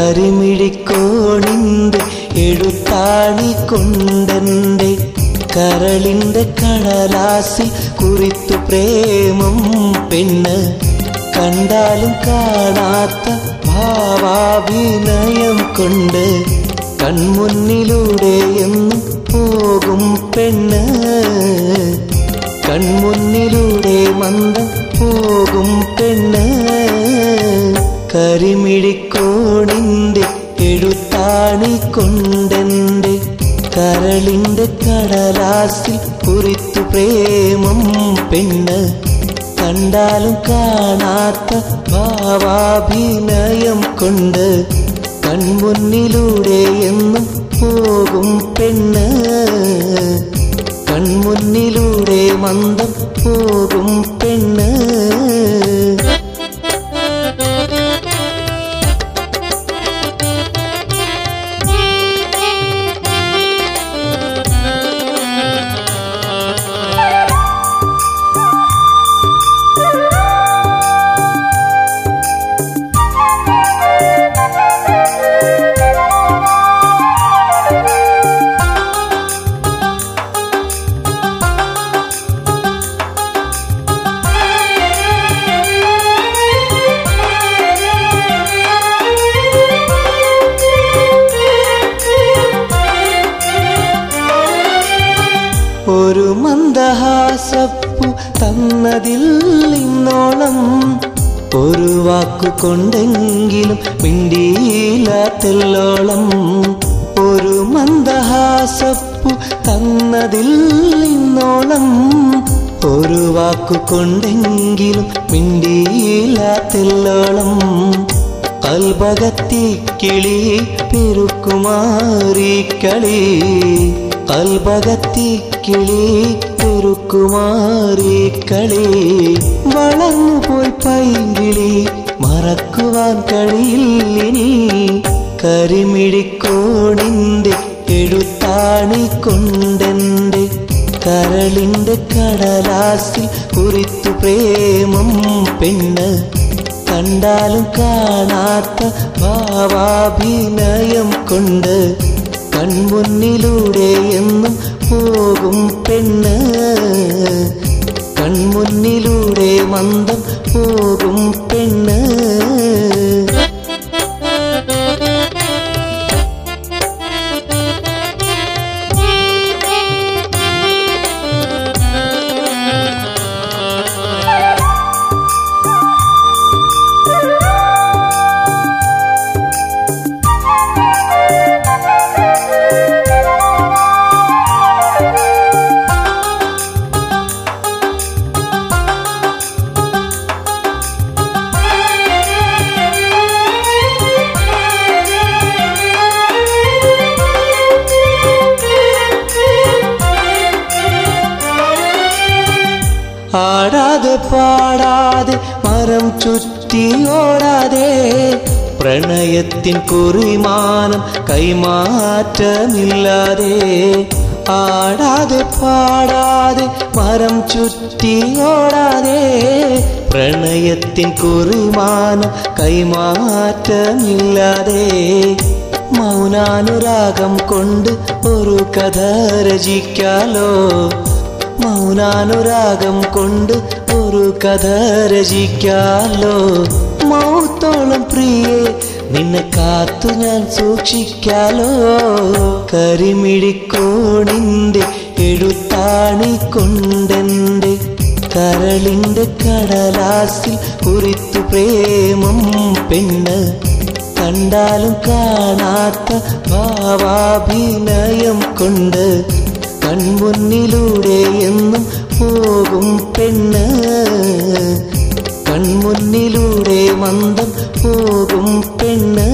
കരിമിഴിക്കോണിന്റെ എഴുത്താണി കൊണ്ടെന്റെ കരളിന്റെ കടലാസിൽ കുറിത്തു പ്രേമം പെണ്ണ്. കണ്ടാലും കാണാത്ത ഭാവാഭിനയം കൊണ്ട് കൺമുന്നിലൂടെ എന്നും പോകും പെണ്ണ്. കൺമുന്നിലൂടെ മന്ദം പോകും പെണ്ണ്. കരിമിഴിക്കോണിന്റെ എഴുത്താണി കൊണ്ടെന്റെ കരളിന്റെ കടലാസിൽ കുറിത്തു പ്രേമം പെണ്ണ്. കണ്ടാലും കാണാത്ത ഭാവാഭിനയം കൊണ്ട് കൺമുന്നിലൂടെ എന്നും പോകും പെണ്ണ്. കൺമുന്നിലൂടെ മന്ദം പോകും പെണ്ണ്. ഒരു മന്ദഹാസപ്പു തന്നതിൽ ഇന്നോളം ഒരു വാക്കു കൊണ്ടെങ്കിലും മിണ്ടിയില്ല തെല്ലോളം. ഒരു മന്ദഹാസപ്പു തന്നതിൽ ഇന്നോളം ഒരു വാക്കു കൊണ്ടെങ്കിലും മിണ്ടിയില്ല തെല്ലോളം. കൽബകത്തി കിളി പെരുക്കുമാറി കളി. കൽബകത്തി കിളി പെരുക്കുമാറി കളി. വളർന്നു പോയി പൈങ്കിളി മറക്കുവാൻ കഴിയില്ലിനി. കരിമിഴിക്കോണിന്റെ എഴുത്താണി കൊണ്ടെന്റെ കരളിന്റെ കടലാസിൽ കുറിത്തു പ്രേമം പെണ്ണ്. കണ്ടാലും കാണാത്ത ഭാവാഭിനയം കൊണ്ട് കൺമുന്നിലൂടെ എന്നും പോകും പെണ്ണ്. കൺമുന്നിലൂടെ മന്ദം പോകും പെണ്ണ്. ആടാതെ പാടാതെ മരം ചുറ്റി ഓടാതെ പ്രണയത്തിൻ കുറിമാനം കൈമാറ്റമില്ലാതെ. ആടാതെ പാടാതെ മരം ചുറ്റി ഓടാതെ പ്രണയത്തിൻ കുറിമാനം കൈമാറ്റമില്ലാതെ. മൗനാനുരാഗം കൊണ്ട് ഒരു കഥ രചിക്കാലോ. മൗനാനുരാഗം കൊണ്ട് ഒരു കഥ രചിക്കാലോ. മൗത്തോളം പ്രിയേ നിന്നെ കാത്തു ഞാൻ സൂക്ഷിക്കാലോ. കരിമിഴിക്കോണിന്റെ എഴുത്താണി കൊണ്ടെന്റെ കരളിന്റെ കടലാസിൽ കുറിത്തു പ്രേമം പെണ്ണ്. കണ്ടാലും കാണാത്ത ഭാവാഭിനയം കൊണ്ട് കൺമുന്നിലൂടെ എന്നും പോകും പെണ്ണ്. കൺമുന്നിലൂടെ മന്ദം പോകും പെണ്ണ്.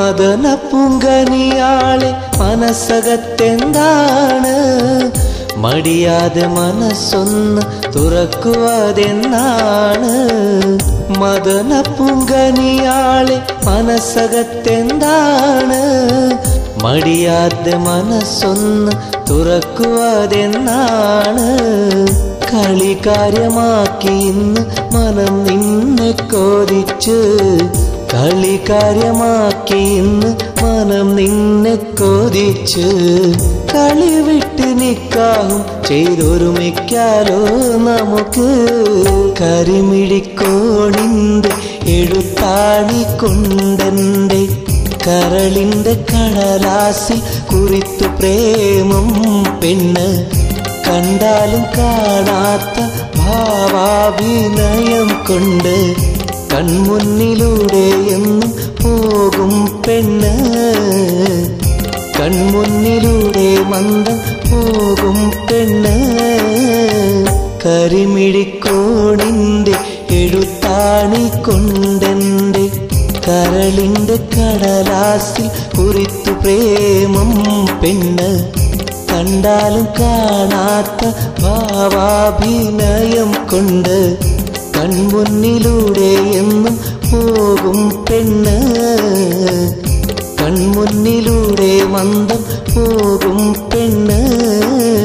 മദന പൂങ്കനിയാളെ മനസ്സകത്തെന്താണ് മടിയാതെ മനസ്സൊന്ന് തുറക്കുവതെന്നാണ് മദന പൂങ്കനിയാളെ മനസ്സകത്തെന്താണ് മടിയാതെ മനസ്സൊന്ന് തുറക്കുവതെന്നാണ് കളികാര്യമാക്കി ഇന്ന് മനം നിന്നെ കൊതിച്ച് കളികാര്യമാക്കി ഇന്ന് മനം നിന്നെ കൊതിച്ച് കളി വിട്ട് നിക്കാഹും ചെയ്തൊരുമിക്കാലോ നമുക്ക് കരിമിഴിക്കോണിന്റെ എഴുത്താണി കൊണ്ടെന്റെ കരളിന്റെ കടലാസിൽ കുറിത്തു പ്രേമം പെണ്ണ് കണ്ടാലും കാണാത്ത ഭാവാഭിനയം കൊണ്ട് കൺമുന്നിലൂടെ എന്നും പോകും പെണ്ണ് കൺമുന്നിലൂടെ മന്ദം പോകും പെണ്ണ് കരിമിഴിക്കോണിന്റെ എഴുത്താണി കൊണ്ടെന്റെ കരളിന്റെ കടലാസിൽ കുറിത്തു പ്രേമം പെണ്ണ് കണ്ടാലും കാണാത്ത ഭാവാഭിനയം കൊണ്ട് കൺമുന്നിലൂടെ എന്നും പോകും പെണ്ണ് കൺമുന്നിലൂടെ മന്ദം പോകും പെണ്ണ്